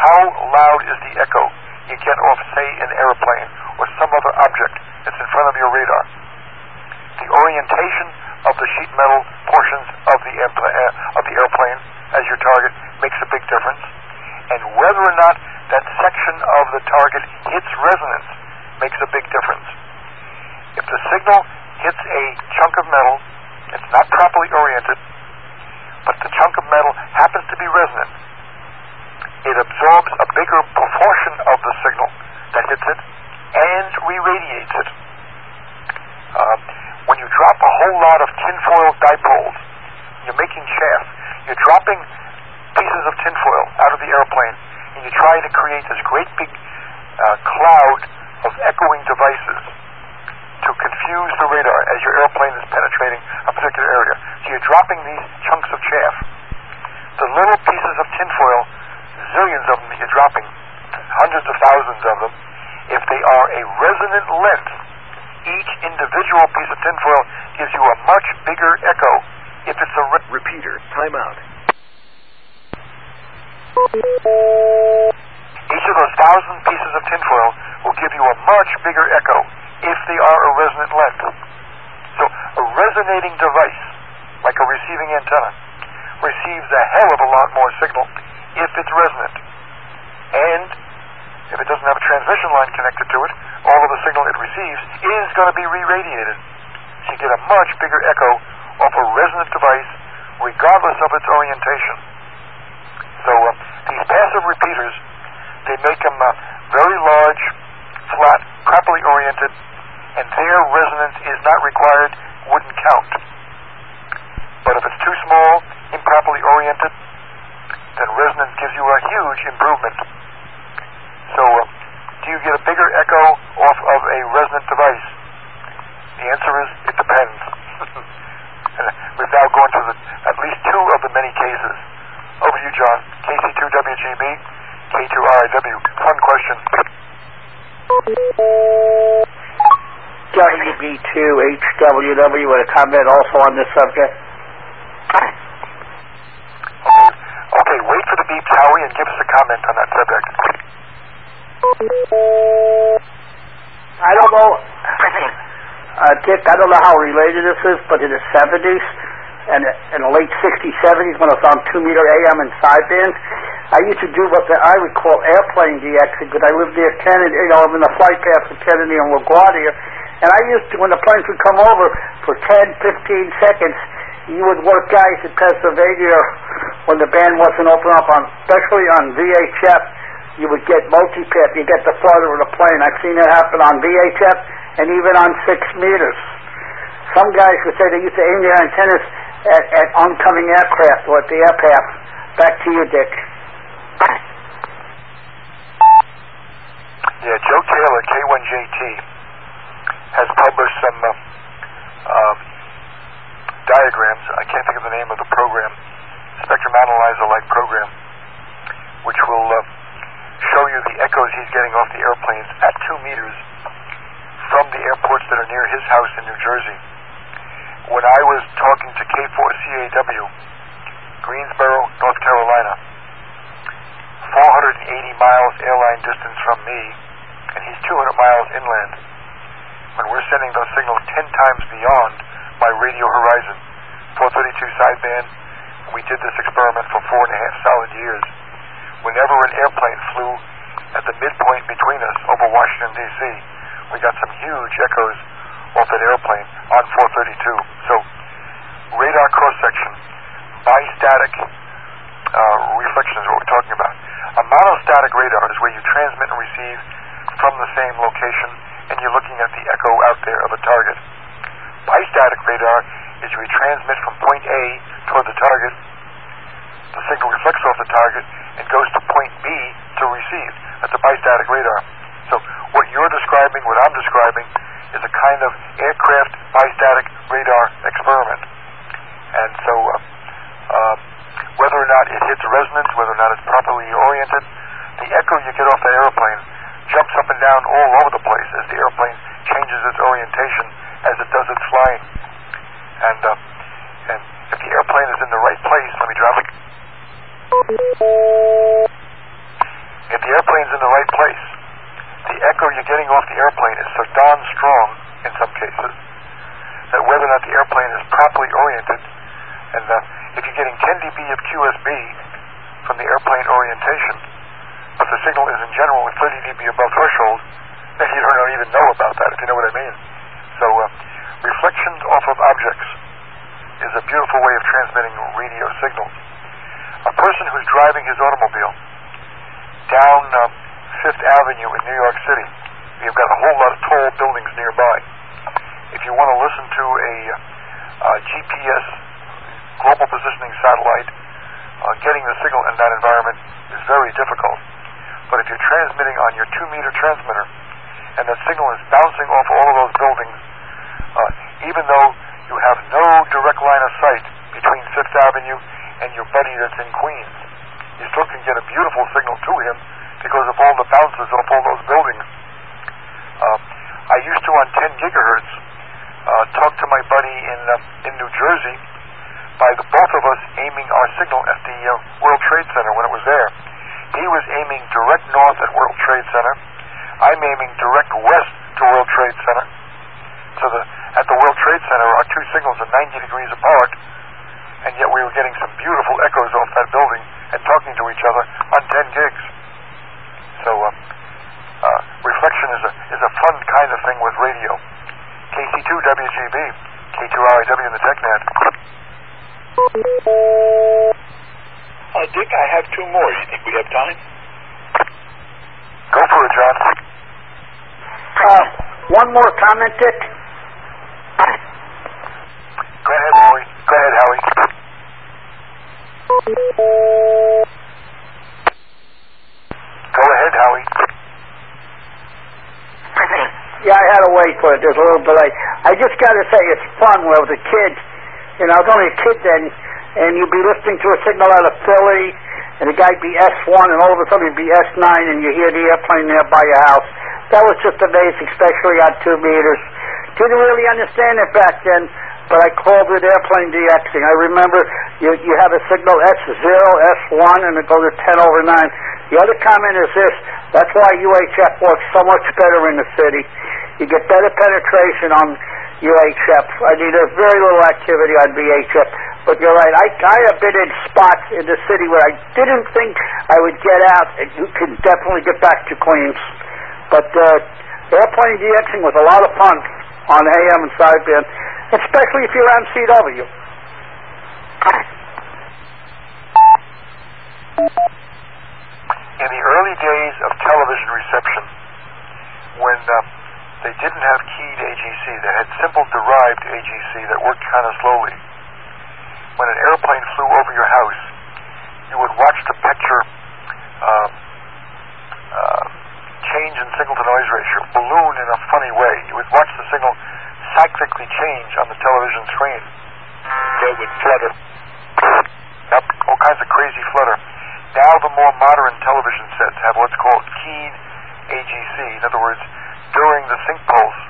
how loud is the echo you get off, say, an airplane or some other object that's in front of your radar. The orientation of the sheet metal portions of the airplane as your target makes a big difference, and whether or not that section of the target hits resonance makes a big difference. If the signal hits a chunk of metal, it's not properly oriented, but the chunk of metal happens to be resonant, it absorbs a bigger proportion of the signal that hits it and re-radiates it. When you drop a whole lot of tinfoil dipoles, you're making chaff. You're dropping pieces of tinfoil out of the airplane, and you're trying to create this great big cloud of echoing devices to confuse the radar as your airplane is penetrating a particular area. So you're dropping these chunks of chaff. The little pieces of tinfoil, zillions of them that you're dropping, hundreds of thousands of them, if they are a resonant length, each individual piece of tinfoil gives you a much bigger echo. If it's a repeater, timeout. Each of those 1,000 pieces of tinfoil will give you a much bigger echo if they are a resonant length. So a resonating device, like a receiving antenna, receives a hell of a lot more signal if it's resonant. And if it doesn't have a transmission line connected to it, all of the signal it receives is going to be re-radiated. So you get a much bigger echo off a resonant device regardless of its orientation. So these passive repeaters, they make them very large, flat, properly oriented, and their resonance is not required, wouldn't count. But if it's too small, improperly oriented, then resonance gives you a huge improvement. So do you get a bigger echo off of a resonant device? The answer is, it depends. And we've now gone to at least two of the many cases. Over to you, John. KC2WGB, K2RIW. Fun question. WB2HWW with a comment also on this subject. Okay, wait for the beeps, Howie, and give us a comment on that subject. I don't know, Dick, I don't know how related this is, but in the 70s and in the late 60s, 70s, when I was on 2-meter AM and sideband, I used to do what I would call airplane DXing, because I lived near Kennedy, I'm in the flight path of Kennedy and LaGuardia, and I used to, when the planes would come over for 10, 15 seconds, you would work guys in Pennsylvania when the band wasn't open up, especially on VHF, you would get multi-pip, you get the farther of the plane. I've seen it happen on VHF and even on 6 meters. Some guys would say they used to aim their antennas at oncoming aircraft or at the air path. Back to you, Dick. Yeah, Joe Taylor, K1JT, has published some diagrams. I can't think of the name of the program, Spectrum Analyzer-like program, which will show you the echoes he's getting off the airplanes at 2 meters from the airports that are near his house in New Jersey. When I was talking to K4CAW, Greensboro, North Carolina, 480 miles airline distance from me, and he's 200 miles inland. When we're sending those signals 10 times beyond my radio horizon, 432 sideband, we did this experiment for 4.5 solid years. Whenever an airplane flew at the midpoint between us over Washington, D.C., we got some huge echoes off that airplane on 432. So radar cross-section, bistatic reflection is what we're talking about. A monostatic radar is where you transmit and receive from the same location, and you're looking at the echo out there of a target. Bistatic radar is where you transmit from point A toward the target, the signal reflects off the target, and goes to point B to receive. That's a bistatic radar. So what you're describing, what I'm describing, is a kind of aircraft bistatic radar experiment. And so whether or not it hits resonance, whether or not it's properly oriented, the echo you get off that airplane jumps up and down all over the place as the airplane changes its orientation as it does its flying. And if the airplane is in the right place, let me drop it. place. The echo you're getting off the airplane is so darn strong in some cases that whether or not the airplane is properly oriented, and if you're getting 10 dB of QSB from the airplane orientation, but the signal is in general 30 dB above threshold, then you don't even know about that, if you know what I mean. So reflection off of objects is a beautiful way of transmitting radio signals. A person who's driving his automobile down Fifth Avenue in New York City, you've got a whole lot of tall buildings nearby. If you want to listen to a GPS global positioning satellite, getting the signal in that environment is very difficult. But if you're transmitting on your 2-meter transmitter and the signal is bouncing off all of those buildings, even though you have no direct line of sight between Fifth Avenue and your buddy that's in Queens, you still can get a beautiful signal to him because of all the bounces off all those buildings. I used to, on 10 gigahertz, talk to my buddy in New Jersey by the both of us aiming our signal at the World Trade Center when it was there. He was aiming direct north at World Trade Center. I'm aiming direct west to World Trade Center. So at the World Trade Center, our two signals are 90 degrees apart, and yet we were getting some beautiful echoes off that building and talking to each other on 10 gigs. So reflection is a fun kind of thing with radio. KC2 WGB, K2RIW in the TechNet. Dick, I have two more. You think we have time? Go for it, John. One more comment, Dick. Go ahead, Howie. Go ahead, Howie. Go ahead, Howie. Yeah, I had to wait for it. There's a little delay. I just got to say, it's fun when I was a kid. You know, I was only a kid then, and you'd be listening to a signal out of Philly, and the guy'd be S1, and all of a sudden he'd be S9, and you hear the airplane there by your house. That was just amazing, especially on 2 meters. Didn't really understand it back then, but I called it airplane DXing. I remember you have a signal S0, S1, and it goes to 10 over 9. The other comment is this: that's why UHF works so much better in the city. You get better penetration on UHF. I mean, there's very little activity on VHF. But you're right. I have been in spots in the city where I didn't think I would get out, and you can definitely get back to Queens. But airplane DXing was a lot of fun on AM and sideband, especially if you're on CW. In the early days of television reception, when they didn't have keyed AGC, they had simple derived AGC that worked kind of slowly. When an airplane flew over your house, you would watch the picture change in signal-to-noise ratio, balloon in a funny way. You would watch the signal cyclically change on the television screen. It would flutter. Yep, all kinds of crazy flutter. Now the more modern television sets have what's called keyed AGC. In other words, during the sync pulse,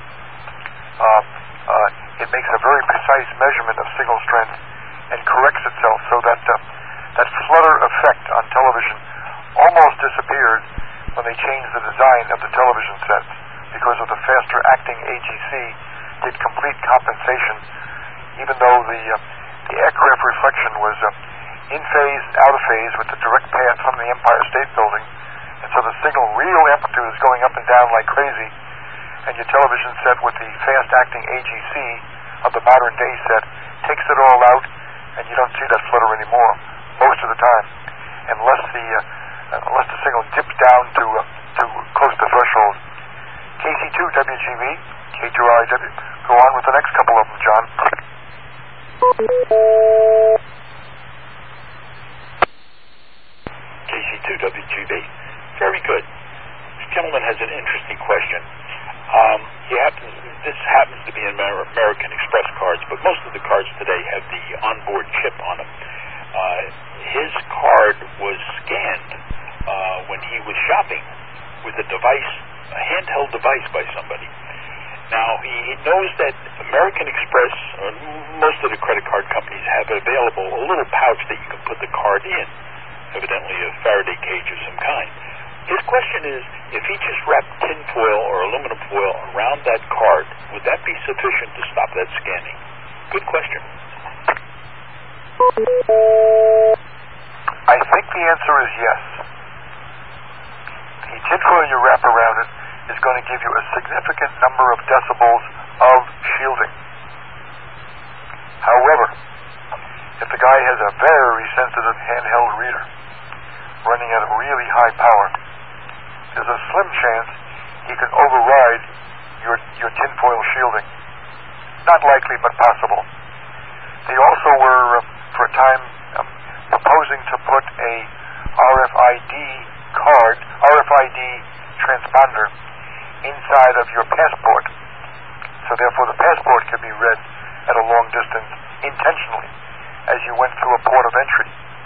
it makes a very precise measurement of signal strength and corrects itself so that that flutter effect on television almost disappeared when they changed the design of the television sets because of the faster acting AGC did complete compensation, even though the aircraft reflection was in phase and out of phase with the direct path from the Empire State Building, and so the signal real amplitude is going up and down like crazy, and your television set with the fast-acting AGC of the modern-day set takes it all out, and you don't see that flutter anymore most of the time, unless the signal dips down to close to threshold. KC2 WGB, K2RIW. Go on with the next couple of them, John. KC2 WGB. Very good. This gentleman has an interesting question. This happens to be an American Express cards, but most of the cards today have the onboard chip on them. His card was scanned when he was shopping with a device, a handheld device by somebody. Now, he knows that American Express, or most of the credit card companies, have available a little pouch that you can put the card in, evidently a Faraday cage of some kind. His question is, if he just wrapped tin foil or aluminum foil around that card, would that be sufficient to stop that scanning? Good question. I think the answer is yes. The tinfoil you wrap around it is going to give you a significant number of decibels of shielding. However, if the guy has a very sensitive handheld reader running at a really high power, there's a slim chance he can override your tinfoil shielding. Not likely, but possible. They also were, for a time, proposing to put a RFID transponder inside of your passport. So therefore the passport can be read at a long distance intentionally as you went through a port of entry.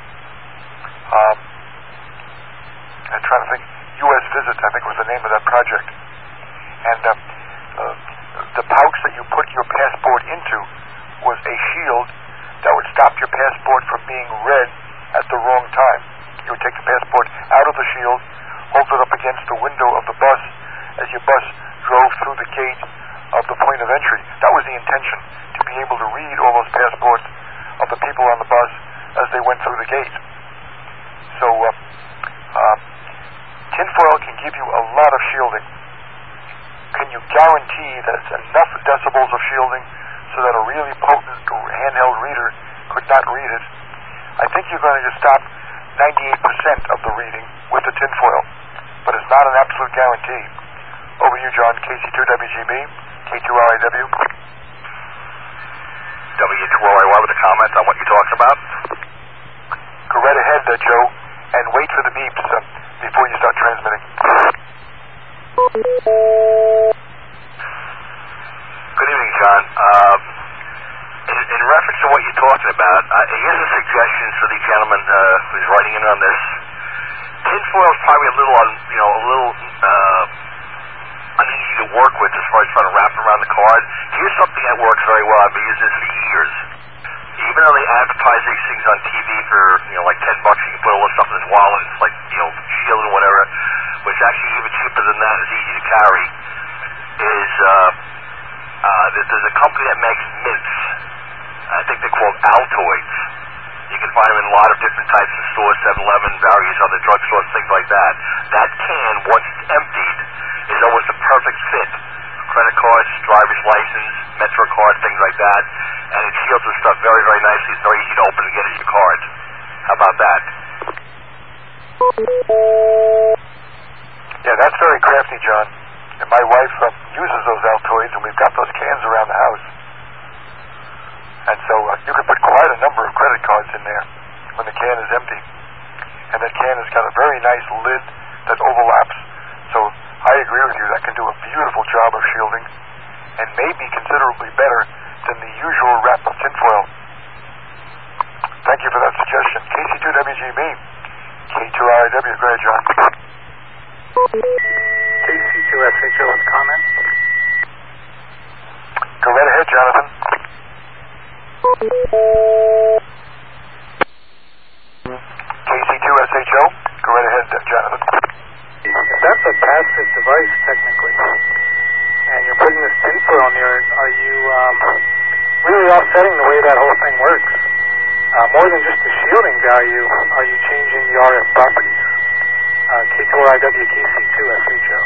I'm trying to think. U.S. Visit, I think, was the name of that project. And the pouch that you put your passport into was a shield that would stop your passport from being read at the wrong time. You would take the passport out of the shield, hold it up against the window of the bus as your bus drove through the gate of the point of entry. That was the intention, to be able to read all those passports of the people on the bus as they went through the gate. So tinfoil can give you a lot of shielding. Can you guarantee that it's enough decibels of shielding so that a really potent handheld reader could not read it? I think you're going to stop 98% of the reading with the tinfoil, but it's not an absolute guarantee. Over to you, John. KC2WGB, K2RIW. W2RIY with a comment on what you're talking about. Go right ahead, Joe, and wait for the beeps before you start transmitting. Good evening, John. In reference to what you're talking about, here's a suggestion for the gentleman who's writing in on this. Tinfoil is probably a little uneasy to work with as far as trying to wrap around the card. Here's something that works very well. I've been using this for years. Even though they advertise these things on TV for like $10, you can put all this stuff in his wallet. It's like shield and whatever. Which actually even cheaper than that is easy to carry. Is there's a company that makes mints. I think they're called Altoids. You can find them in a lot of different types of stores, 7-Eleven, various other drugstores, things like that. That can, once it's emptied, is almost a perfect fit. Credit cards, driver's license, Metro card, things like that. And it shields the stuff very, very nicely. It's very easy to open and get into your card. How about that? Yeah, that's very crafty, John. And my wife uses those Altoids, and we've got those cans around the house. And so you can put quite a number of credit cards in there when the can is empty. And that can has got a very nice lid that overlaps. So I agree with you, that can do a beautiful job of shielding and may be considerably better than the usual wrap of tinfoil. Thank you for that suggestion. KC2WGB, K2RIW. Go ahead, John. KC2SHO with comment. Go right ahead, Jonathan. KC2SHO. Go right ahead, Jonathan. If that's a passive device, technically, and you're putting this tinfoil near it, are you really offsetting the way that whole thing works? More than just the shielding value, are you changing the RF properties? K2RIW, KC2SHO.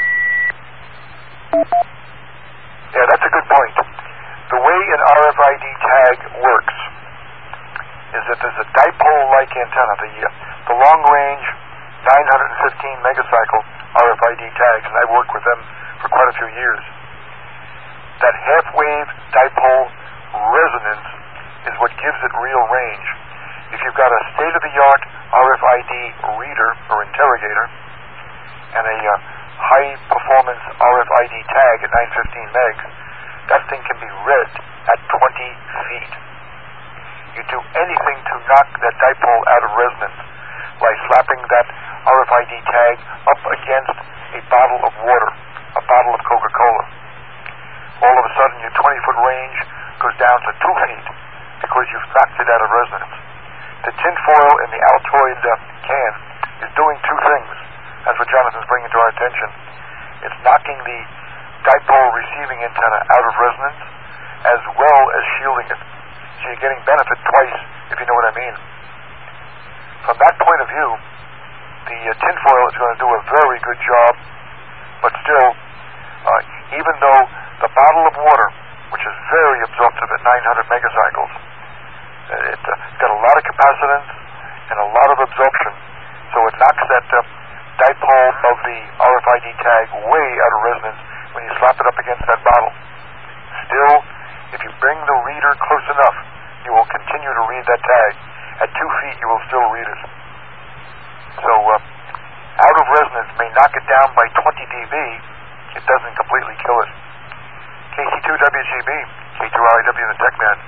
Yeah, that's a good point. The way an RFID tag works is that there's a dipole-like antenna, the long-range 915 megacycle RFID tags, and I've worked with them for quite a few years. That half-wave dipole resonance is what gives it real range. If you've got a state-of-the-art RFID reader or interrogator and a high-performance RFID tag at 915 megs, that thing can be read at 20 feet. You do anything to knock that dipole out of resonance, like slapping that RFID tag up against a bottle of water, a bottle of Coca-Cola. All of a sudden your 20-foot range goes down to 2 feet because you've knocked it out of resonance. The tinfoil in the Altoid can is doing two things. That's what Jonathan coming into our attention. It's knocking the dipole receiving antenna out of resonance as well as shielding it. So you're getting benefit twice, if you know what I mean. From that point of view, the tinfoil is going to do a very good job, but still, even though the bottle of water, which is very absorptive at 900 megacycles, it's got a lot of capacitance and a lot of absorption, so it knocks that dipole of the RFID tag way out of resonance when you slap it up against that bottle. Still, if you bring the reader close enough, you will continue to read that tag. At 2 feet, you will still read it. So, out of resonance may knock it down by 20 dB. It doesn't completely kill it. KC2WGB, K2RIW, the Tech Man.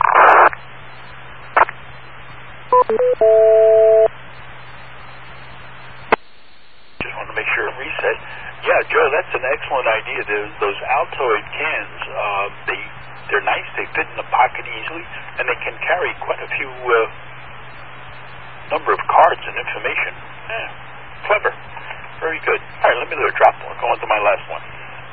Just want to make sure it reset. Yeah, Joe, that's an excellent idea. Those Altoid cans, they're nice. They fit in the pocket easily, and they can carry quite a few number of cards and information. Yeah, clever. Very good. All right, let me do a drop. I'll go on to my last one.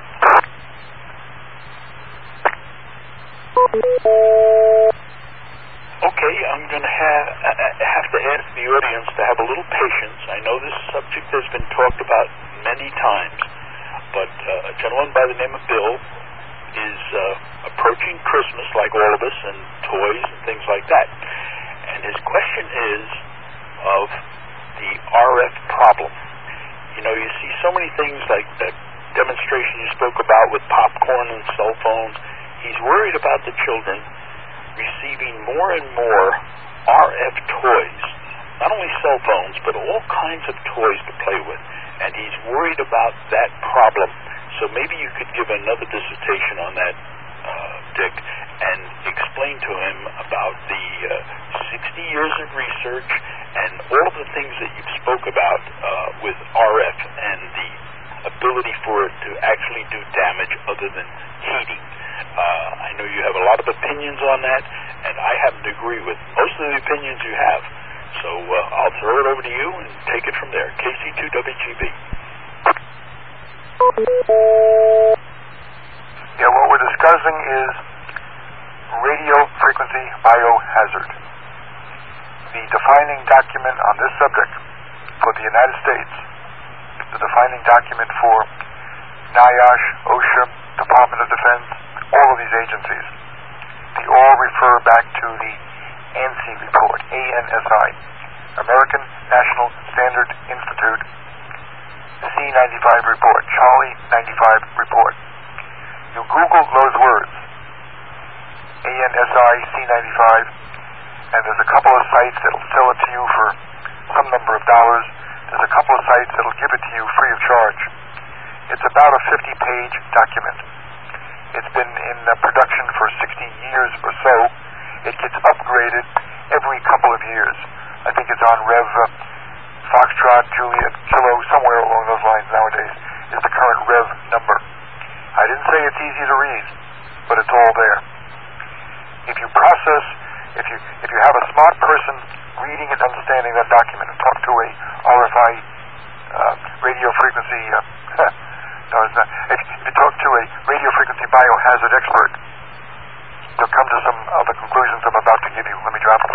Okay, I'm going to have to ask the audience to have a little patience. I know this subject has been talked about many times, but a gentleman by the name of Bill is approaching Christmas like all of us, and toys and things like that. And his question is of the RF problem. You know, you see so many things like that demonstration you spoke about with popcorn and cell phones. He's worried about the children receiving more and more RF toys, not only cell phones, but all kinds of toys to play with. And he's worried about that problem. So maybe you could give another dissertation on that, Dick, and explain to him about the 60 years of research and all the things that you've spoke about with RF and the ability for it to actually do damage other than heating. I know you have a lot of opinions on that, and I happen to agree with most of the opinions you have. So I'll throw it over to you and take it from there. KC2WGB. Yeah, what we're discussing is radio frequency biohazard. The defining document on this subject for the United States, the defining document for NIOSH, OSHA, Department of Defense, all of these agencies, they all refer back to the ANSI report, ANSI, American National Standard Institute, C95 report, Charlie 95 report. You Google those words, ANSI, C95, and there's a couple of sites that'll sell it to you for some number of dollars. There's a couple of sites that'll give it to you free of charge. It's about a 50-page document. It's been in production for 60 years or so. It gets upgraded every couple of years. I think it's on Rev Foxtrot, Juliet, Kilo, somewhere along those lines nowadays is the current Rev number. I didn't say it's easy to read, but it's all there. If you process, if you have a smart person reading and understanding that document and talk to a RFI radio frequency, no, it's not. If you talk to a radio frequency biohazard expert, they'll come to some of the conclusions I'm about to give you. Let me drop them.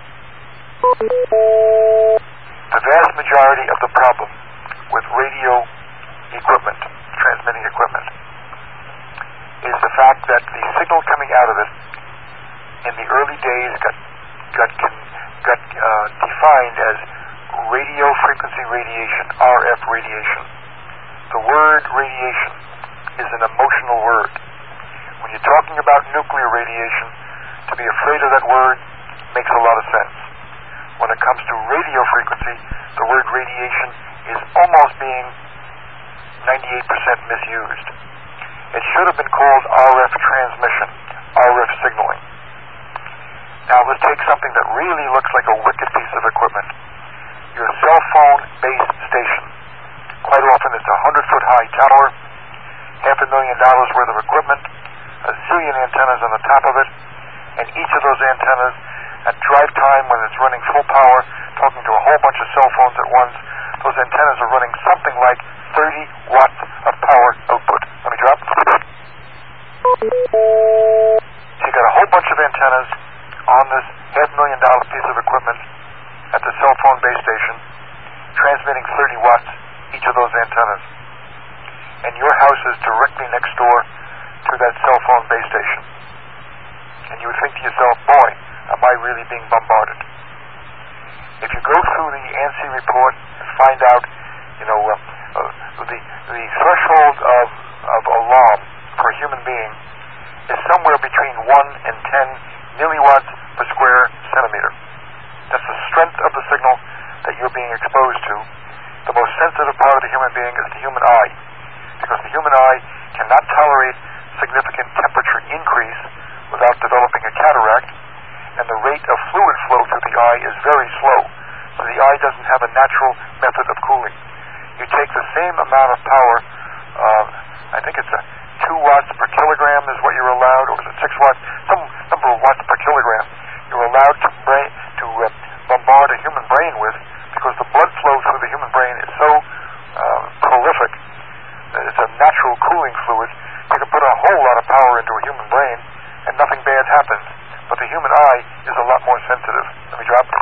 The vast majority of the problem with radio equipment, transmitting equipment, is the fact that the signal coming out of it in the early days got defined as radio frequency radiation, RF radiation. The word radiation is an emotional word. When you're talking about nuclear radiation, to be afraid of that word makes a lot of sense. When it comes to radio frequency, the word radiation is almost being 98% misused. It should have been called RF transmission, RF signaling. Now let's take something that really looks like a wicked piece of equipment. Your cell phone base station. Quite often it's a 100-foot high tower, $500,000 worth of equipment, a zillion antennas on the top of it, and each of those antennas at drive time when it's running full power, talking to a whole bunch of cell phones at once, those antennas are running something like 30 watts of power output. Let me drop. So you got a whole bunch of antennas on this $500,000 piece of equipment at the cell phone base station, transmitting 30 watts each of those antennas. And your house is directly next door to that cell phone base station. And you would think to yourself, boy, am I really being bombarded? If you go through the ANSI report and find out, the threshold of alarm for a human being is somewhere between 1 and 10 milliwatts per square centimeter. That's the strength of the signal that you're being exposed to. The most sensitive part of the human being is the human eye, because the human eye cannot tolerate significant temperature increase without developing a cataract, and the rate of fluid flow through the eye is very slow, so the eye doesn't have a natural method of cooling. You take the same amount of power, I think it's 2 watts per kilogram is what you're allowed, or is it 6 watts, some number of watts per kilogram you're allowed to bombard a human brain with, because the blood flow through the human brain is so prolific that it's a natural cooling fluid. You can put a whole lot of power into a human brain and nothing bad happens. But the human eye is a lot more sensitive. Let me drop.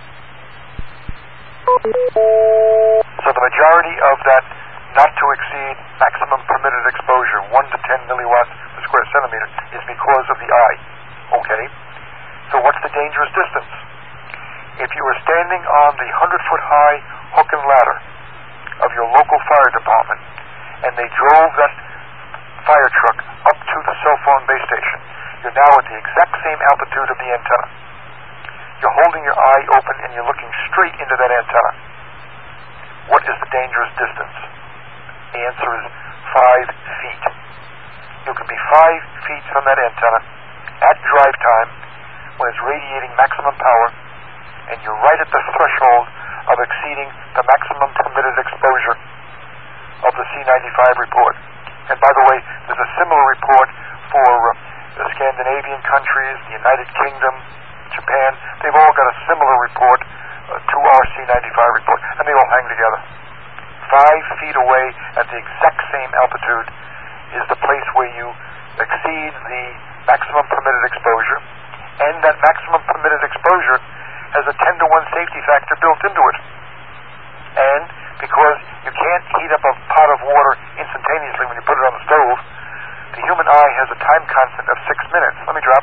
So the majority of that not to exceed maximum permitted exposure, 1 to 10 milliwatts per square centimeter, is because of the eye. Okay? So what's the dangerous distance? If you were standing on the 100-foot high hook and ladder of your local fire department, and they drove that fire truck up to the cell phone base station, you're now at the exact same altitude of the antenna. You're holding your eye open and you're looking straight into that antenna. What is the dangerous distance? The answer is 5 feet. You can be 5 feet from that antenna at drive time when it's radiating maximum power, and you're right at the threshold of exceeding the maximum permitted exposure of the C95 report. And by the way, there's a similar report for the Scandinavian countries, the United Kingdom, Japan. They've all got a similar report to our C95 report, and they all hang together. 5 feet away at the exact same altitude is the place where you exceed the maximum permitted exposure, and that maximum permitted exposure has a 10-to-1 safety factor built into it. And because you can't heat up a pot of water instantaneously when you put it on the stove, the human eye has a time constant of 6 minutes. Let me drop.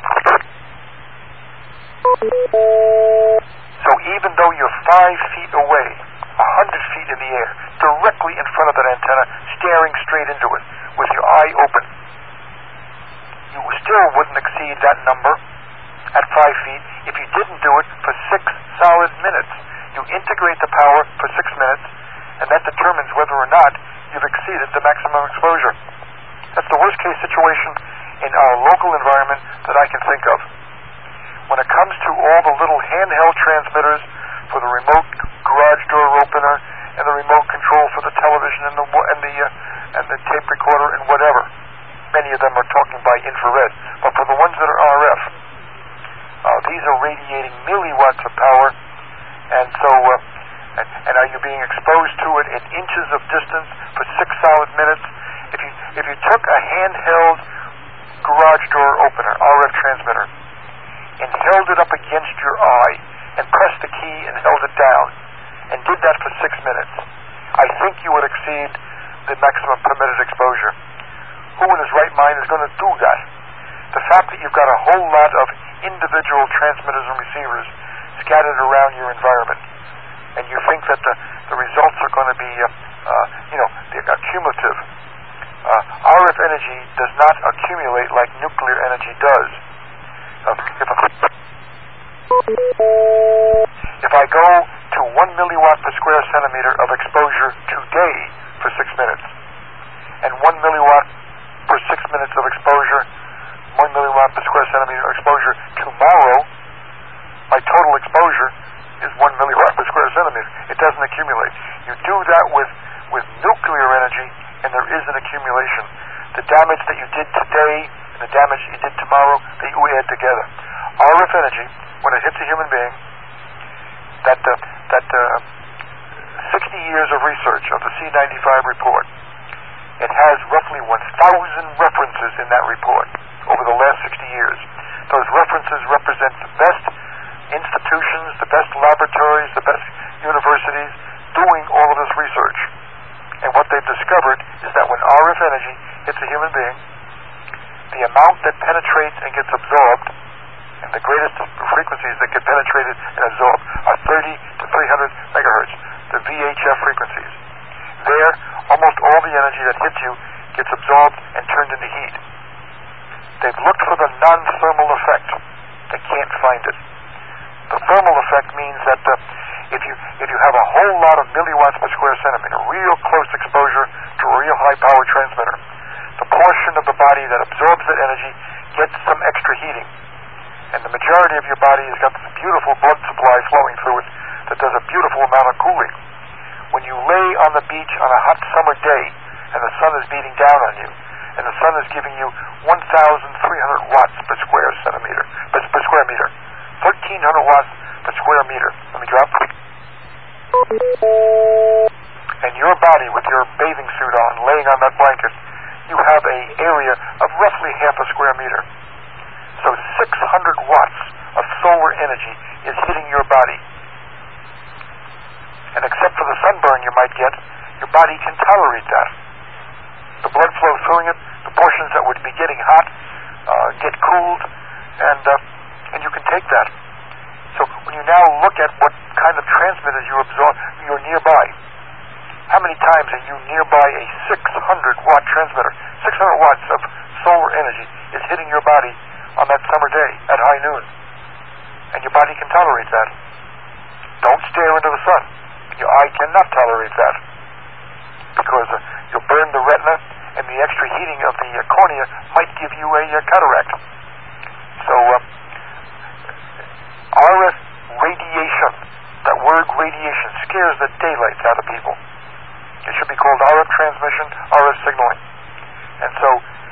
So even though you're 5 feet away, 100 feet in the air, directly in front of that antenna, staring straight into it, with your eye open, you still wouldn't exceed that number at 5 feet if you didn't do it for 6 solid minutes. You integrate the power for 6 minutes, and that determines whether or not you've exceeded the maximum exposure. That's the worst case situation in our local environment that I can think of. When it comes to all the little handheld transmitters for the remote garage door opener and the remote control for the television and the tape recorder and whatever, many of them are talking by infrared. But for the ones that are RF, these are radiating milliwatts of power, and so and are you being exposed to it in inches of distance for 6 solid minutes? If you took a handheld garage door opener, RF transmitter, and held it up against your eye and pressed the key and held it down and did that for 6 minutes, I think you would exceed the maximum permitted exposure. Who in his right mind is going to do that? The fact that you've got a whole lot of individual transmitters and receivers scattered around your environment, and you think that the results are going to be they're cumulative. RF energy does not accumulate like nuclear energy does. If I go to 1 milliwatt per square centimeter of exposure today for 6 minutes, and 1 milliwatt per 6 minutes of exposure, 1 milliwatt per square centimeter exposure tomorrow, my total exposure is 1 milliwatt per square centimeter. It doesn't accumulate. You do that with nuclear energy, and there is an accumulation. The damage that you did today and the damage that you did tomorrow, that you add together. RF energy, when it hits a human being, that 60 years of research of the C95 report. It has roughly 1,000 references in that report over the last 60 years. Those references represent the best institutions, the best laboratories, the best universities doing all of this research. And what they've discovered is that when RF energy hits a human being, the amount that penetrates and gets absorbed, and the greatest frequencies that get penetrated and absorbed are 30 to 300 megahertz, the VHF frequencies. There, almost all the energy that hits you gets absorbed and turned into heat. They've looked for the non-thermal effect. They can't find it. The thermal effect means that if you have a whole lot of milliwatts per square centimeter, real close exposure to a real high power transmitter, the portion of the body that absorbs that energy gets some extra heating. And the majority of your body has got this beautiful blood supply flowing through it that does a beautiful amount of cooling. When you lay on the beach on a hot summer day and the sun is beating down on you, and the sun is giving you 1,300 watts per square centimeter, per square meter, 1,300 watts per square meter. Let me drop. And your body, with your bathing suit on, laying on that blanket, you have an area of roughly half a square meter. So 600 watts of solar energy is hitting your body. And except for the sunburn you might get, your body can tolerate that. The blood flow through it, the portions that would be getting hot get cooled, and you can take that. So when you now look at what kind of transmitters you're nearby, how many times are you nearby a 600-watt transmitter? 600 watts of solar energy is hitting your body on that summer day at high noon. And your body can tolerate that. Don't stare into the sun. Your eye cannot tolerate that, because you'll burn the retina, and the extra heating of the cornea might give you a cataract. So RF radiation, that word radiation, scares the daylights out of people. It should be called RF transmission, RF signaling. And so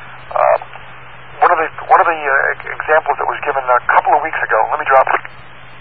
one of the examples that was given a couple of weeks ago, let me drop it.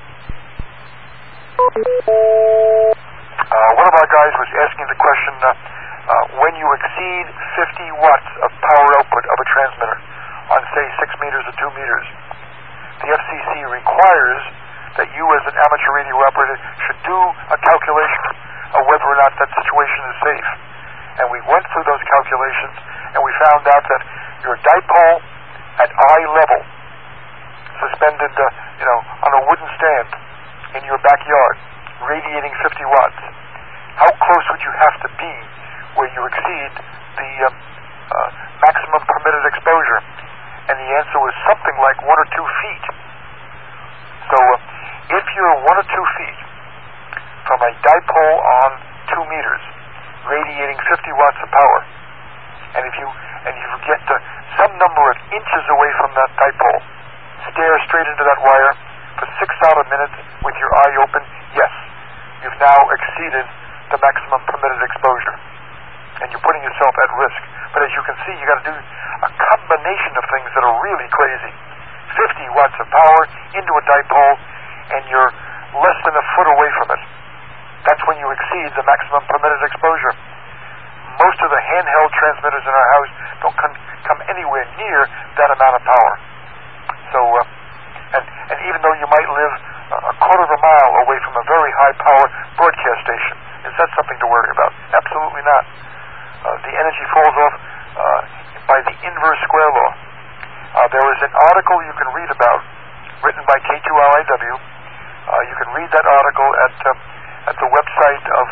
One of our guys was asking the question, when you exceed 50 watts of power output of a transmitter on, say, 6 meters or 2 meters, the FCC requires that you as an amateur radio operator should do a calculation of whether or not that situation is safe. And we went through those calculations, and we found out that your dipole at eye level, suspended on a wooden stand in your backyard, radiating 50 watts, how close would you have to be where you exceed the maximum permitted exposure? And the answer was something like 1 or 2 feet. So if you're 1 or 2 feet from a dipole on 2 meters, radiating 50 watts of power, and if you get some number of inches away from that dipole, stare straight into that wire for 6 solid minutes with your eye open, yes, you've now exceeded the maximum permitted exposure, and you're putting yourself at risk. But as you can see, you got to do a combination of things that are really crazy. 50 watts of power into a dipole, and you're less than a foot away from it. That's when you exceed the maximum permitted exposure. Most of the handheld transmitters in our house don't come anywhere near that amount of power. So, and even though you might live a quarter of a mile away from a very high power broadcast station, is that something to worry about? Absolutely not. The energy falls off by the inverse square law. There is an article you can read about, written by K2RIW. You can read that article at the website of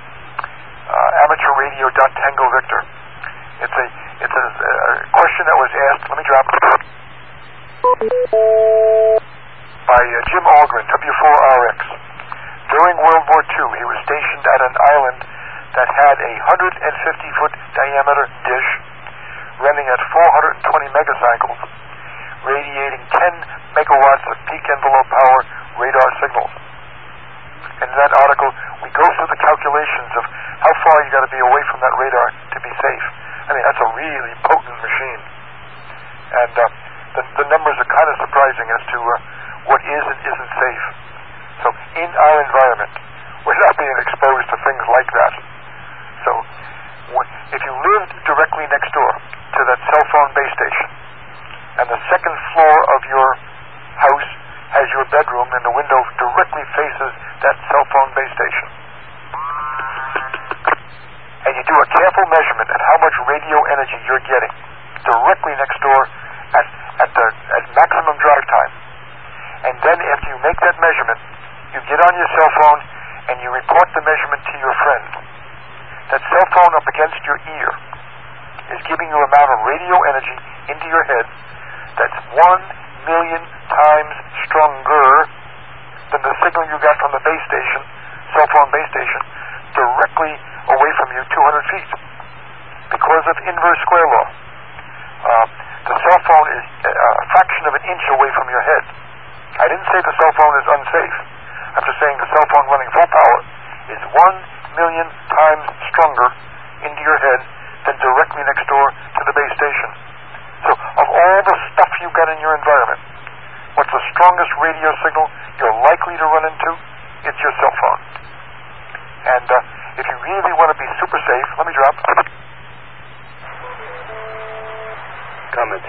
amateurradio.tangovictor. It's a question that was asked. Let me drop it. By Jim Algren, W4RX. During World War II, he was stationed at an island that had a 150-foot diameter dish running at 420 megacycles, radiating 10 megawatts of peak envelope power radar signals. In that article, we go through the calculations of how far you got to be away from that radar to be safe. I mean, that's a really potent machine. And the numbers are kind of surprising as to what is and isn't safe. So in our environment, we're not being exposed to things like that. So if you lived directly next door to that cell phone base station, and the second floor of your house has your bedroom and the window directly faces that cell phone base station, and you do a careful measurement at how much radio energy you're getting directly next door at maximum drive time, and then after you make that measurement, you get on your cell phone and you report the measurement to your friend. That cell phone up against your ear is giving you an amount of radio energy into your head that's 1 million times stronger than the signal you got from the base station, cell phone base station, directly away from you 200 feet. Because of inverse square law, the cell phone is a fraction of an inch away from your head. I didn't say the cell phone is unsafe. I'm just saying the cell phone running full power is 1 million times stronger into your head than directly next door to the base station. So of all the stuff you've got in your environment, what's the strongest radio signal you're likely to run into? It's your cell phone. And if you really want to be super safe, let me drop. Comment.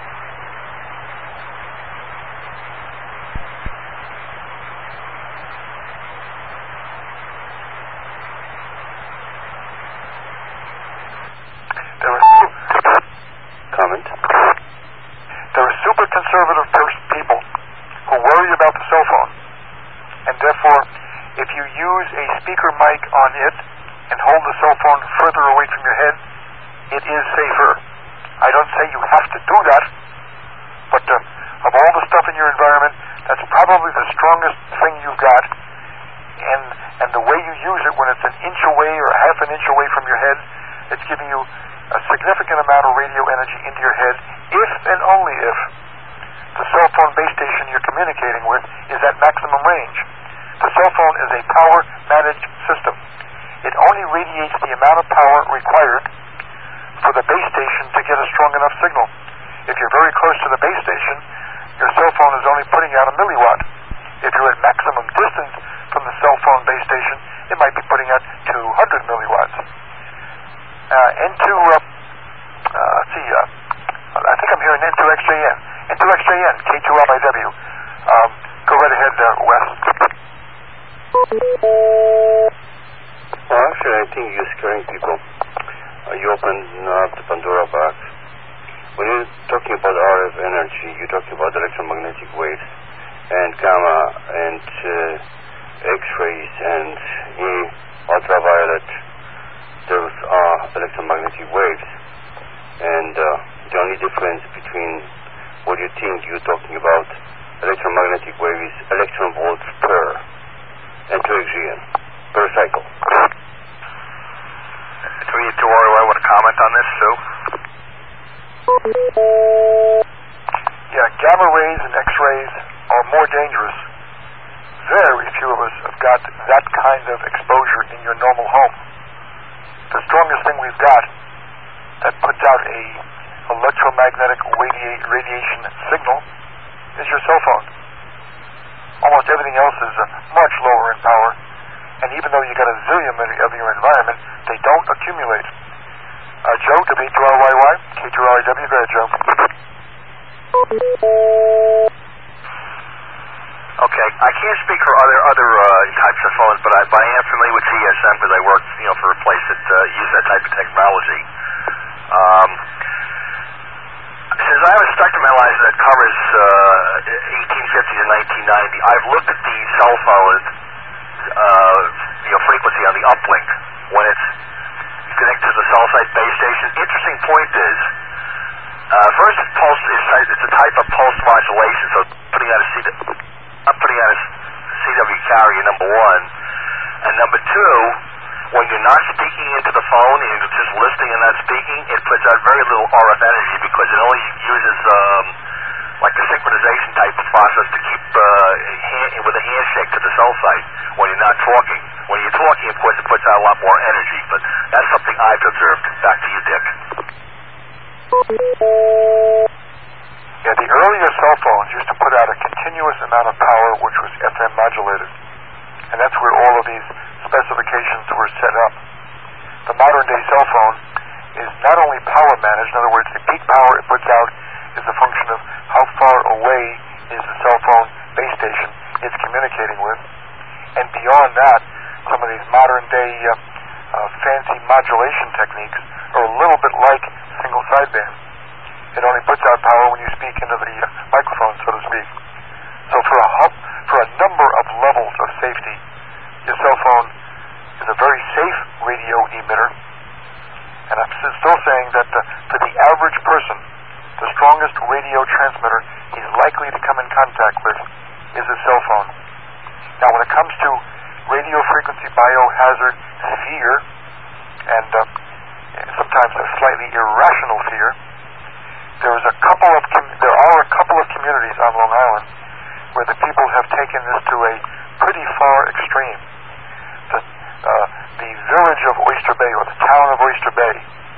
There are super conservative people who worry about the cell phone, and therefore, if you use a speaker mic on it and hold the cell phone further away from your head, it is safer. I don't say you have to do that, but of all the stuff in your environment, that's probably the strongest thing you've got, and the way you use it when it's an inch away or half an inch away from your head, it's giving you a significant amount of radio energy into your head, if and only if the cell phone base station you're communicating with is at maximum range. The cell phone is a power-managed system. It only radiates the amount of power required for the base station to get a strong enough signal. If you're very close to the base station, your cell phone is only putting out a milliwatt. If you're at maximum distance from the cell phone base station, it might be putting out 200 milliwatts. I think I'm hearing N2XJN. N2XJN, K2LIW. Go right ahead, Wes. Well, actually, I think you're scaring people. You opened up the Pandora box. When you're talking about RF energy, you're talking about electromagnetic waves and gamma and X-rays and ultraviolet. Those are electromagnetic waves. And the only difference between what you think you're talking about electromagnetic wave is electron volts per N2XJN, per cycle. Do we need to worry? I want to comment on this, Sue? Yeah, gamma rays and X-rays are more dangerous. Very few of us have got that kind of exposure in your normal home. The strongest thing we've got that puts out a electromagnetic radiation signal is your cell phone. Almost everything else is much lower in power, and even though you got a zillion of your environment, they don't accumulate. Joe, W2LYY, K2LIW, go ahead, Joe. Okay, I can't speak for other types of phones, but I am familiar with GSM because I worked, for a place that used that type of technology. Since I have a spectrum analyzer that covers 1850 to 1990, I've looked at the cell phone frequency on the uplink when it's connected to the cell site base station. Interesting point is, first it's a type of pulse modulation, so putting out a CW carrier, number one, and number two, when you're not speaking into the phone and you're just listening and not speaking, it puts out very little RF energy because it only uses like a synchronization type of process to keep with a handshake to the cell site when you're not talking. When you're talking, of course, it puts out a lot more energy, but that's something I've observed. Back to you, Dick. Yeah, the earlier cell phones used to put out a continuous amount of power which was FM modulated. And that's where all of these modern-day cell phone is not only power managed, in other words, the peak power it puts out is a function of how far away is the cell phone base station it's communicating with, and beyond that, some of these modern-day fancy modulation techniques are a little bit like single sideband. It only puts out power when you speak into the microphone, so to speak. So for a number of levels of safety, your cell phone is a very safe radio emitter. And I'm still saying that for the average person, the strongest radio transmitter he's likely to come in contact with is a cell phone. Now, when it comes to radio frequency biohazard fear, and sometimes a slightly irrational fear, there are a couple of communities on Long Island where the people have taken this to a pretty far extreme. The village of Oyster Bay, or the town of Oyster Bay,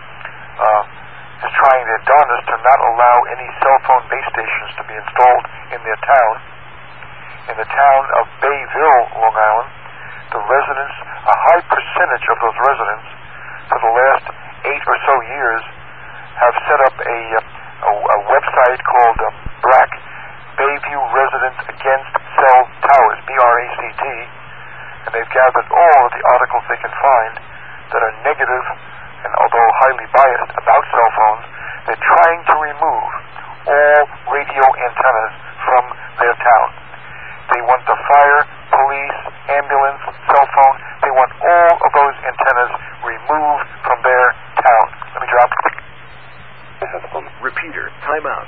is trying their darndest to not allow any cell phone base stations to be installed in their town. In the town of Bayville, Long Island, the residents, a high percentage of those residents, for the last 8 or so years, have set up a website called BRAC, Bayview Residents Against Cell Towers, BRACT, and they've gathered all of the articles they can find that are negative and, although highly biased, about cell phones. They're trying to remove all radio antennas from their town. They want the fire, police, ambulance, cell phone, they want all of those antennas removed from their town. Let me drop. Repeater, timeout.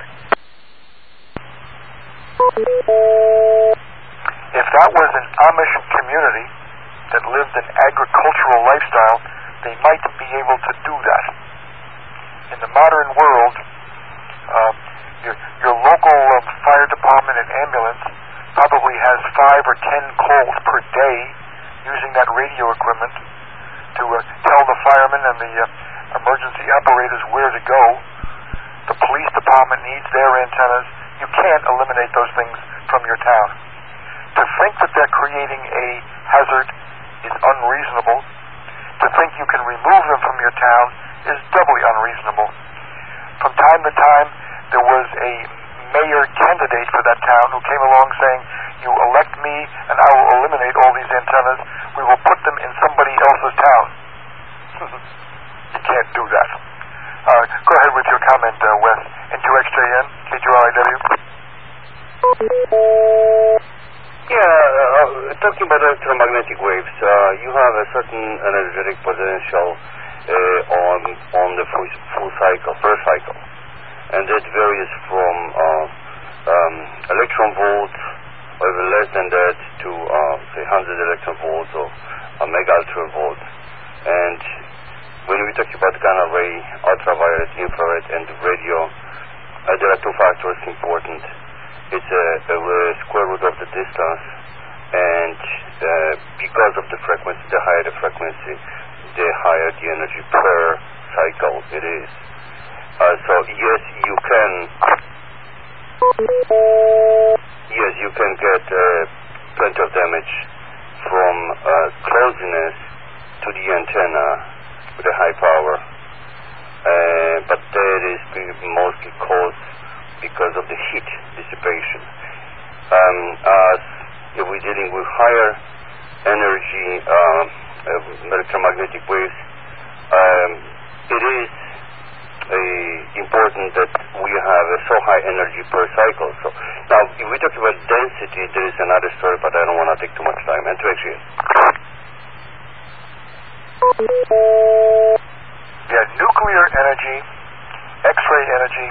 If that was an Amish community that lived an agricultural lifestyle, they might be able to do that. In the modern world, your local fire department and ambulance probably has 5 or 10 calls per day using that radio equipment to tell the firemen and the emergency operators where to go. The police department needs their antennas. You can't eliminate those things from your town. To think that they're creating a hazard is unreasonable. To think you can remove them from your town is doubly unreasonable. From time to time, there was a mayor candidate for that town who came along saying, "You elect me and I will eliminate all these antennas. We will put them in somebody else's town." You can't do that. Go ahead with your comment, Wes. N2XJN, KGRIW. Yeah, talking about electromagnetic waves, you have a certain energetic potential on the full cycle, per cycle, and that varies from electron volts, or even less than that, to say 100 electron volts or a mega ultra volt. And when we talk about gamma ray, ultraviolet, infrared, and radio, there are 2 factors important. It's a square root of the distance, and because of the frequency, the higher the frequency, the higher the energy per cycle it is. So yes, you can get plenty of damage from closeness to the antenna with a high power, but that is mostly caused because of the heat dissipation. As if we're dealing with higher energy electromagnetic waves, it is important that we have a so high energy per cycle. So now, if we talk about density, there is another story, but I don't want to take too much time. And to actually, yeah, nuclear energy, X-ray energy,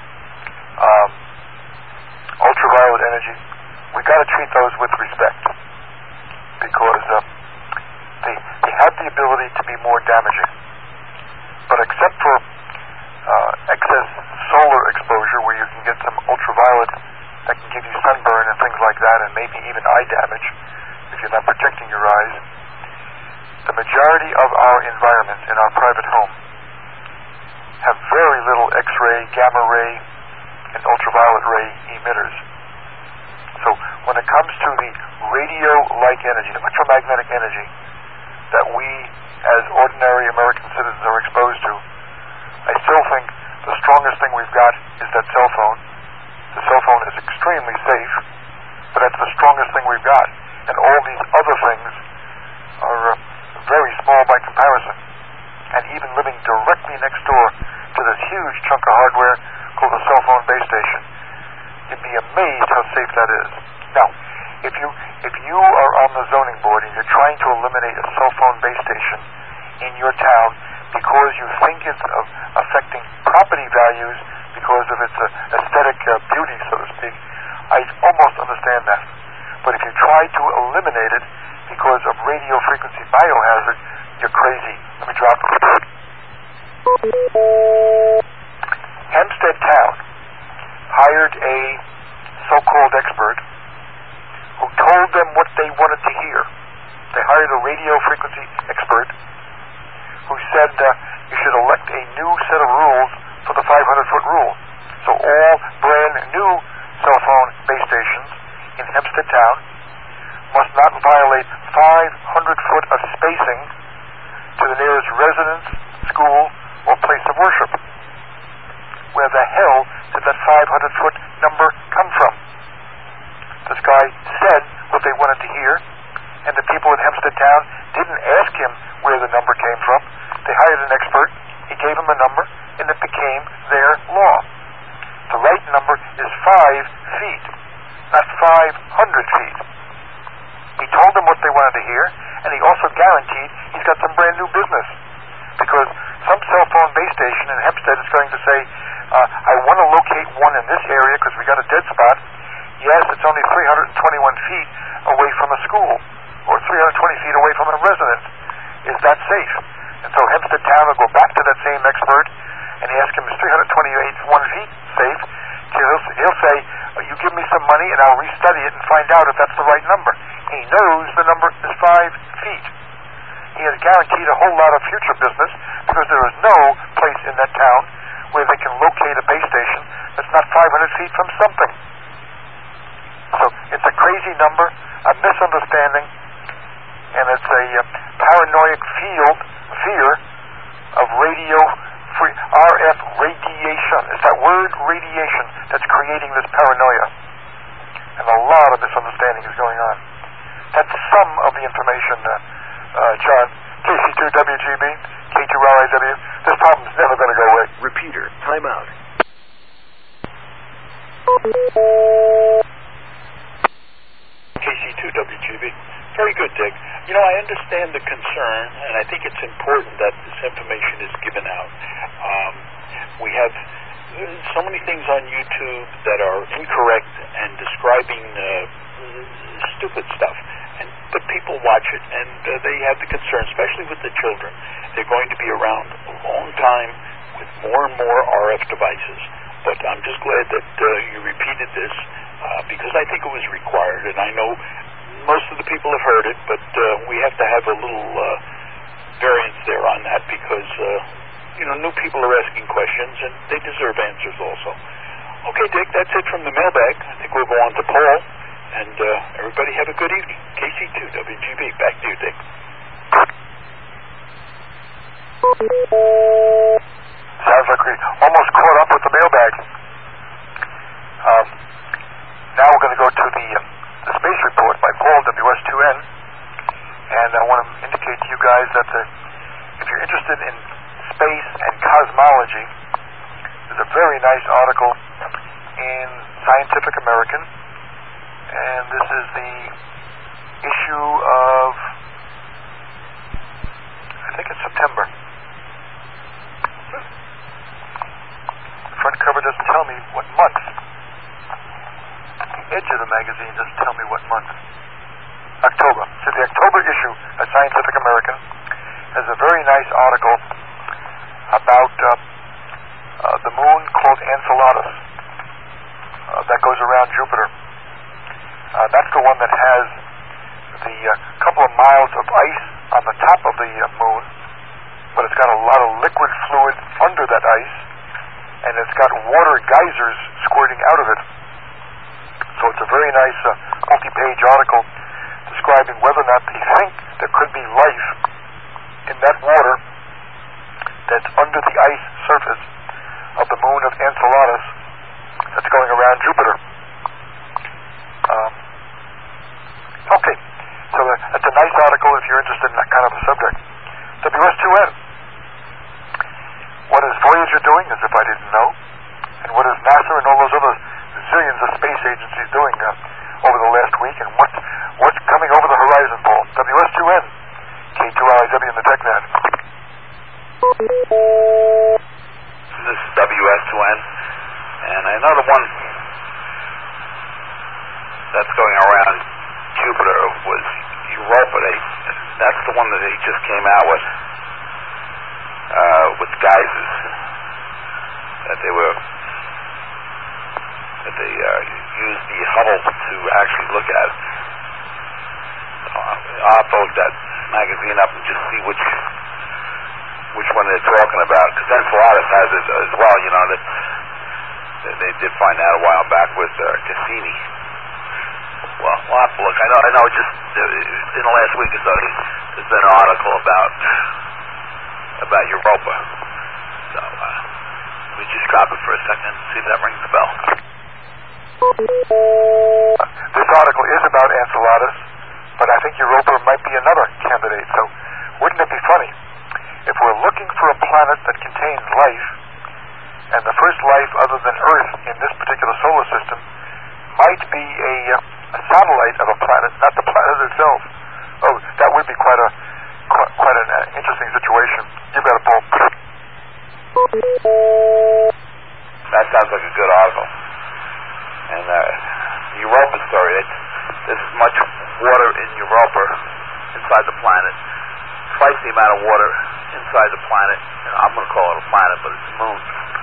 ultraviolet energy, we got to treat those with respect, because they have the ability to be more damaging. But except for excess solar exposure, where you can get some ultraviolet that can give you sunburn and things like that, and maybe even eye damage if you're not protecting your eyes, the majority of our environments in our private home have very little X-ray, gamma ray, and ultraviolet ray emitters. So when it comes to the radio-like energy, electromagnetic energy that we as ordinary American citizens are exposed to. I still think the strongest thing we've got is that cell phone. The cell phone is extremely safe, but that's the strongest thing we've got. And all these other things are very small by comparison. And even living directly next door to this huge chunk of hardware called the cell phone base station, you'd be amazed how safe that is. Now, if you are on the zoning board and you're trying to eliminate a cell phone base station in your town because you think it's affecting property values because of its aesthetic beauty, so to speak, I almost understand that. But if you try to eliminate it because of radio frequency biohazard, you're crazy. Let me drop it. Hempstead Town hired a so-called expert who told them what they wanted to hear. They hired a radio frequency expert who said you should elect a new set of rules for the 500-foot rule. So all brand new cell phone base stations in Hempstead Town must not violate 500 foot of spacing to the nearest residence, school, or place of worship. Where the hell did that 500-foot number come from? This guy said what they wanted to hear, and the people in Hempstead Town didn't ask him where the number came from. They hired an expert, he gave them a number, and it became their law. The right number is 5 feet, not 500 feet. He told them what they wanted to hear, and he also guaranteed he's got some brand new business. Because some cell phone base station in Hempstead is going to say, I want to locate one in this area because we got a dead spot. Yes, it's only 321 feet away from a school, or 320 feet away from a residence. Is that safe? And so Hempstead Town will go back to that same expert and ask him, is 321 feet safe? So he'll say, you give me some money and I'll restudy it and find out if that's the right number. He knows the number is 5 feet. He has guaranteed a whole lot of future business because there is no place in that town where they can locate a base station that's not 500 feet from something. So it's a crazy number, a misunderstanding, and it's a paranoid fear of RF radiation. It's that word radiation that's creating this paranoia. And a lot of misunderstanding is going on. That's some of the information, John. KC2WGB, K2RIW. This problem's never going to go away. Repeater, time out. KC2WGB. Very good, Dick. You know, I understand the concern, and I think it's important that this information is given out. We have so many things on YouTube that are incorrect and describing stupid stuff. But people watch it, and they have the concern, especially with the children. They're going to be around a long time with more and more RF devices. But I'm just glad that you repeated this because I think it was required. And I know most of the people have heard it, but we have to have a little variance there on that because, new people are asking questions, and they deserve answers also. Okay, Dick, that's it from the mailbag. I think we'll go on to Paul. And everybody have a good evening. KC2WGB. Back to you, Dick. Sounds like we almost caught up with the mailbag. Now we're going to go to the space report by Paul, WS2N. And I want to indicate to you guys that if you're interested in space and cosmology, there's a very nice article in Scientific American. And this is the issue of, I think it's September. The front cover doesn't tell me what month. The edge of the magazine doesn't tell me what month. October. So the October issue of Scientific American has a very nice article about the moon called Enceladus that goes around Jupiter. That's the one that has the couple of miles of ice on the top of the moon, but it's got a lot of liquid fluid under that ice, and it's got water geysers squirting out of it. So it's a very nice multi-page article describing whether or not they think there could be life in that water that's under the ice surface of the moon of Enceladus that's going around Jupiter. Okay, so that's a nice article if you're interested in that kind of a subject. WS2N. What is Voyager doing, as if I didn't know? And what is NASA and all those other zillions of space agencies doing over the last week? And what's coming over the horizon, Paul? WS2N. K2LIW in the TechNet. This is WS2N. And I know the one that's going around Jupiter was Europa. That's the one that they just came out with geysers that they used the Hubble to actually look at. I'll load that magazine up and just see which one they're talking about, because Enceladus has it as well. You know, that they did find out a while back with Cassini. Well, we'll have to look. I know. Just in the last week or so, there's been an article about Europa. So let me just drop it for a second and see if that rings a bell. This article is about Enceladus, but I think Europa might be another candidate. So wouldn't it be funny if we're looking for a planet that contains life, and the first life other than Earth in this particular solar system might be a satellite of a planet, not the planet itself? Oh, that would be quite an interesting situation. You got it, Paul. That sounds like a good article. And the Europa story, there's as much water in Europa, inside the planet, twice the amount of water inside the planet, I'm going to call it a planet, but it's a moon,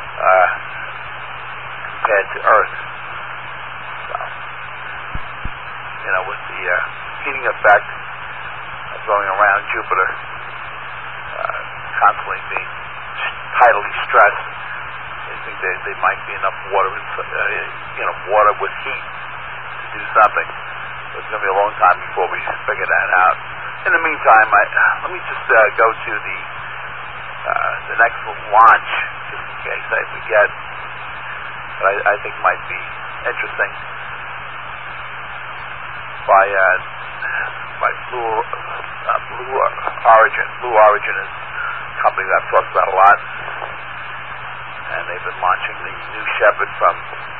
compared to Earth. So, you know, with the heating effect of going around Jupiter, constantly being tidally stressed, I think there might be enough water, water with heat to do something. But it's going to be a long time before we figure that out. In the meantime, let me just go to the next launch, just in case I forget, but I think might be interesting, by Blue Origin. Blue Origin is a company that I've talked about a lot, and they've been launching the New Shepard from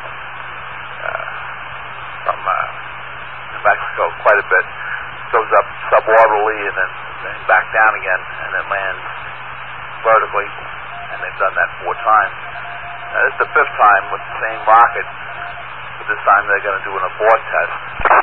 New Mexico quite a bit. Goes up suborbitally and then back down again, and then lands vertically, and they've done that 4 times. This is the 5th time with the same rocket, but this time they're going to do an abort test.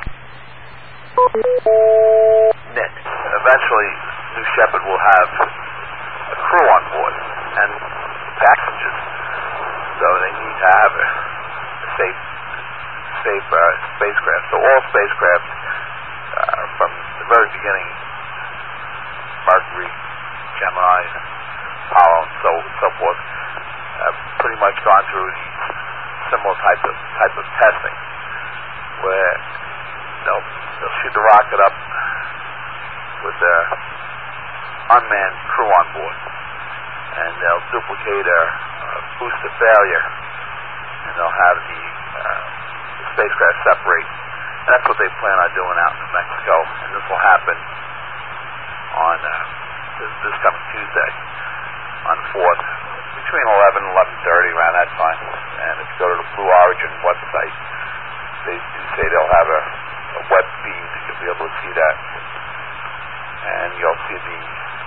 Eventually, New Shepard will have a crew on board and passengers, so they need to have a safe spacecraft. So all spacecraft from the very beginning, Mercury, Gemini, Apollo, and so forth, have pretty much gone through these similar type of testing, where they'll shoot the rocket up with their unmanned crew on board, and they'll duplicate a booster failure, and they'll have the spacecraft separate. And that's what they plan on doing out in New Mexico, and this will happen on this coming Tuesday, on the 4th, between 11 and 11:30, around that time. And if you go to the Blue Origin website, they do say they'll have a web feed, you'll be able to see that. And you'll see the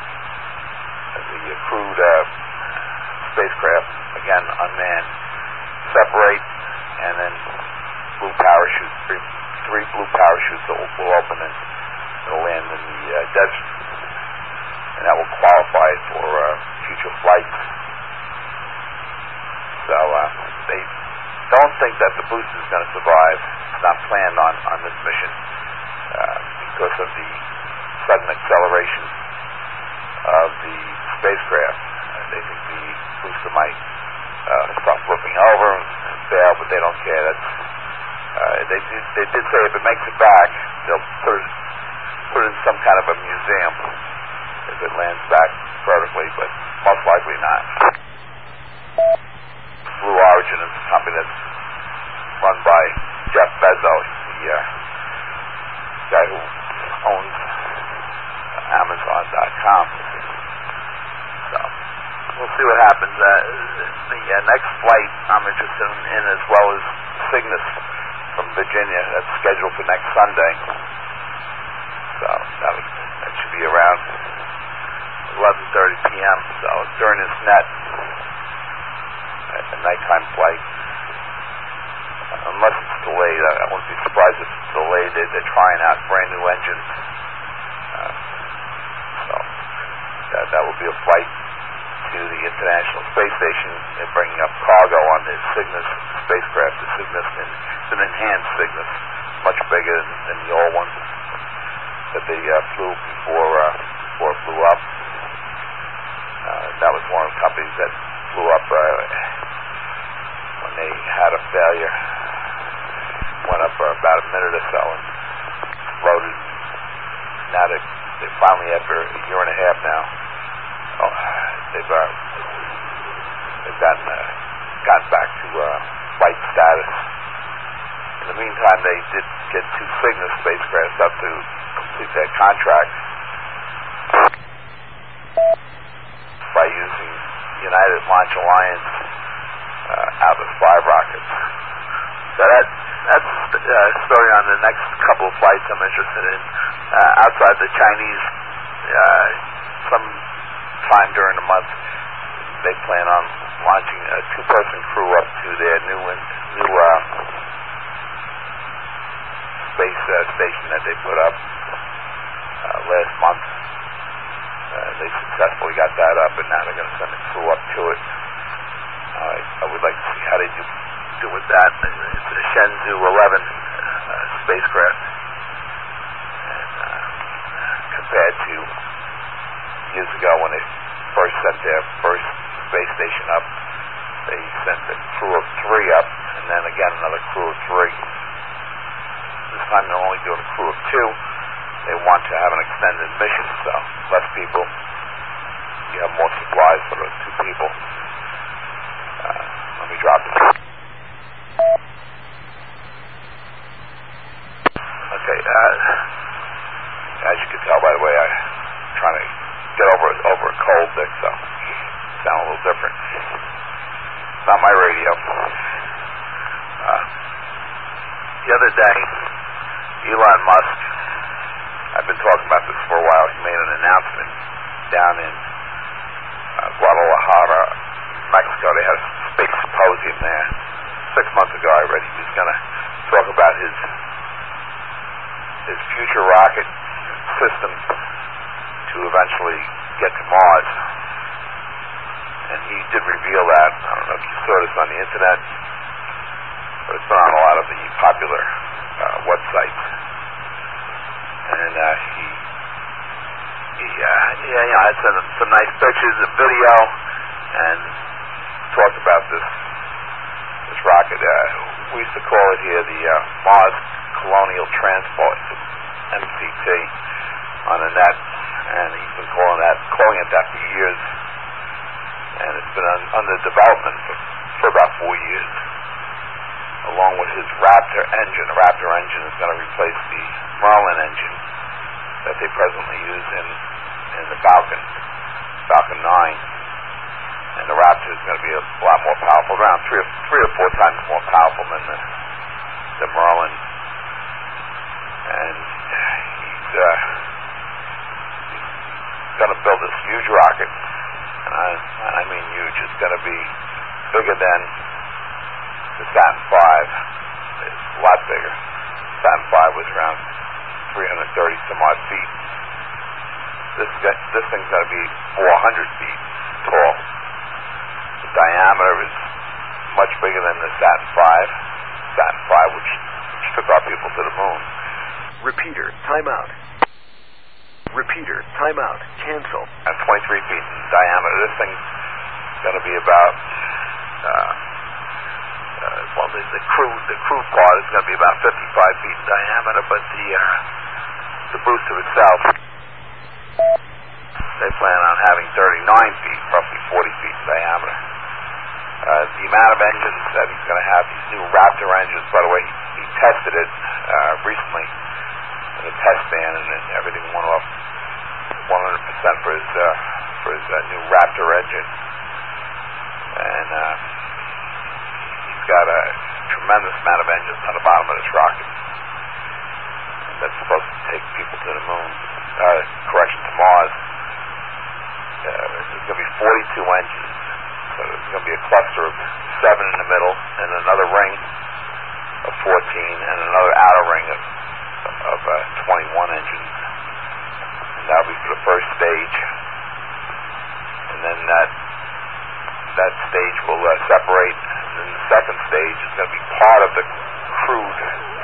crewed spacecraft, again unmanned, separate, and then blue parachutes, three blue parachutes that will open and it'll land in the desert, and that will qualify for future flights. So they don't think that the booster is going to survive. It's not planned on this mission because of the sudden acceleration of the spacecraft. They think the booster might start flipping over and fail, but they don't care. They did say if it makes it back, they'll put it in some kind of a museum. it lands back vertically, but most likely not. Blue Origin is a company that's run by Jeff Bezos, the guy who owns Amazon.com. So we'll see what happens. The next flight I'm interested in, as well as Cygnus from Virginia, that's scheduled for next Sunday. So that should be around 11:30 p.m. So during this a nighttime flight. Unless it's delayed, I wouldn't be surprised if it's delayed. They're trying out brand new engines. So that will be a flight to the International Space Station. They're bringing up cargo on the Cygnus spacecraft. The Cygnus is an enhanced Cygnus, much bigger than the old one that they flew before it blew up. That was one of the companies that blew up when they had a failure. Went up for about a minute or so and exploded. Now they finally, after a year and a half now, they've gotten back to flight status. In the meantime, they did get 2 Cygnus spacecrafts up to complete their contract by using United Launch Alliance Atlas V rockets. So that's the story on the next couple of flights I'm interested in. Outside the Chinese, some time during the month, they plan on launching a 2-person crew up to their new space station that they put up last month. They successfully got that up, and now they're going to send a crew up to it. I would like to see how they do with that. It's a Shenzhou 11 spacecraft, and compared to years ago when they first sent their first space station up, they sent a crew of 3 up, and then again another crew of 3. This time they're only doing a crew of 2. They want to have an extended mission, so less people, you have more supplies for those 2 people. Let me drop it. Okay, as you can tell by the way I'm trying to get over a cold, Dick, so sound a little different. It's not my radio. The other day, Elon Musk, I've been talking about this for a while, he made an announcement down in Guadalajara, Mexico. They had a space symposium there 6 months ago already. He was going to talk about his future rocket system to eventually get to Mars. And he did reveal that. I don't know if you saw this on the internet, but it's been on a lot of the popular websites. And he had some nice pictures and video, and talked about this rocket. We used to call it here the Mars Colonial Transport, MCT, on the net, and he's been calling it that for years, and it's been under development for about 4 years, along with his Raptor engine. The Raptor engine is going to replace the Merlin engine that they presently use in the Falcon 9, and the Raptor is going to be a lot more powerful, around 3 or 4 times more powerful than the Merlin. And he's going to build this huge rocket, and I mean huge. It's going to be bigger than the Saturn V. It's a lot bigger. Saturn V was around 330 some odd feet. This thing's going to be 400 feet tall. The diameter is much bigger than the Saturn V, which took our people to the moon. Repeater, timeout. Repeater, timeout. Cancel. And 23 feet in diameter. This thing's going to be about, the crew part is going to be about 55 feet in diameter, but the booster itself they plan on having 39 feet, roughly 40 feet in diameter. The amount of engines that he's going to have, these new Raptor engines, by the way, he tested it recently in a test stand, and everything went off 100% for his new Raptor engine. And he's got a tremendous amount of engines on the bottom of this rocket. And that's supposed to take people to the moon, to Mars. There's going to be 42 engines. So there's going to be a cluster of 7 in the middle, and another ring of 14, and another outer ring of 21 engines. And that'll be for the first stage. And then that stage will separate, and then the second stage is going to be part of the crewed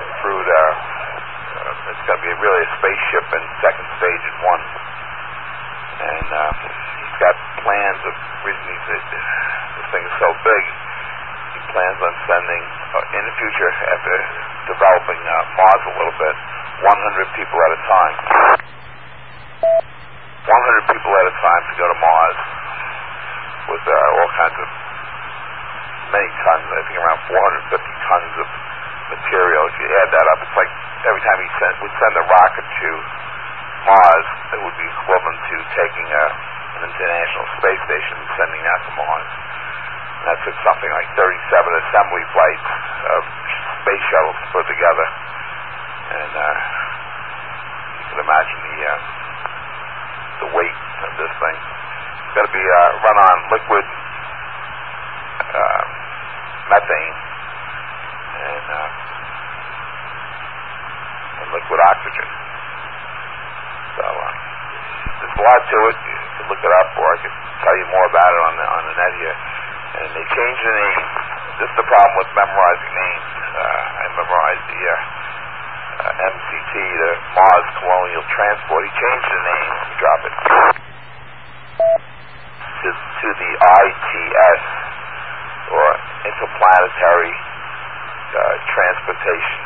it's going to be really a spaceship in second stage in one. And he's got plans of, reason this thing is so big, he plans on sending, in the future, after developing Mars a little bit, 100 people at a time. 100 people at a time to go to Mars with all kinds of, many tons, I think around 450 tons of material. If you add that up, it's like every time he would send a rocket to Mars, it would be equivalent to taking an international space station and sending that to Mars. And that took something like 37 assembly flights of space shuttles to put together. And you can imagine the weight of this thing. It's going to be run on liquid methane and liquid oxygen. So there's a lot to it. You can look it up, or I could tell you more about it on the net here. And they changed the name. This is the problem with memorizing names. I memorized the MCT, the Mars Colonial Transport. He changed the name. Let me drop it. To the ITS, or Interplanetary Transportation.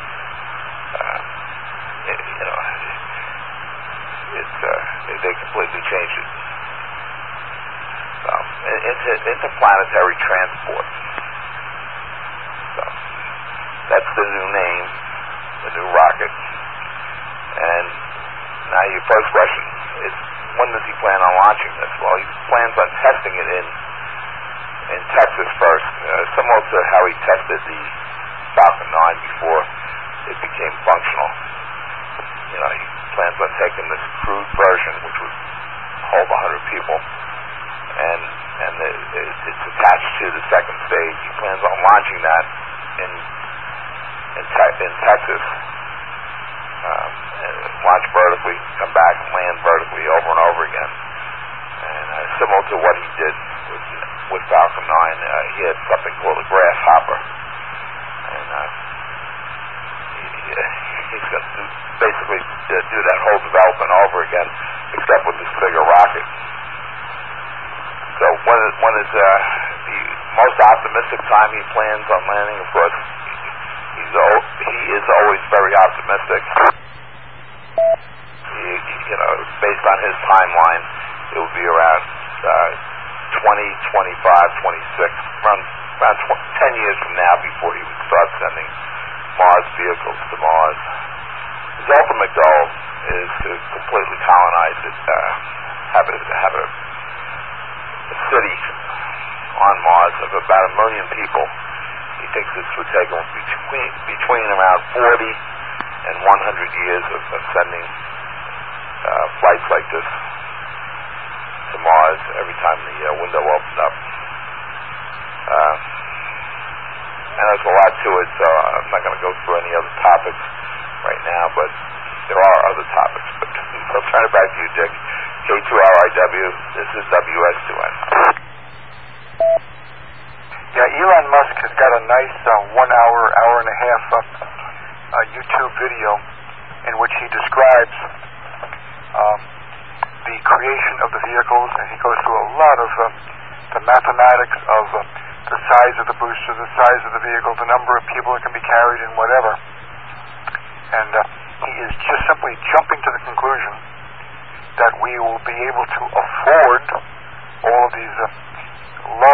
They completely changed it. Interplanetary Transport. So that's the new name, the new rocket. And now your first question is, when does he plan on launching this? Well, he plans on testing it in Texas first, similar to how he tested the Falcon 9 before it became functional. He plans on taking this crude version, which would hold 100 people, and it's attached to the second stage. He plans on launching that in Texas, and launch vertically, come back and land vertically over and over again. And similar to what he did with Falcon 9, he had something called a grasshopper, and he's going to basically do that whole development over again, except with this bigger rocket. So when is the most optimistic time he plans on landing? Of course, he is always very optimistic. Based on his timeline, it will be around 20, 25, 26, around 10 years from now before he would start sending Mars vehicles to Mars. His ultimate goal is to completely colonize it, have a city on Mars of about 1 million people. He thinks this would take him between around 40 and 100 years of sending flights like this to Mars every time the window opened up. And there's a lot to it, so I'm not going to go through any other topics right now, but there are other topics. But I'll turn it back to you, Dick. K2LIW, this is WS2N. Yeah, Elon Musk has got a nice 1 hour, hour and a half YouTube video in which he describes the creation of the vehicles, and he goes through a lot of the mathematics of the size of the booster, the size of the vehicle, the number of people that can be carried, and whatever. And he is just simply jumping to the conclusion that we will be able to afford all of these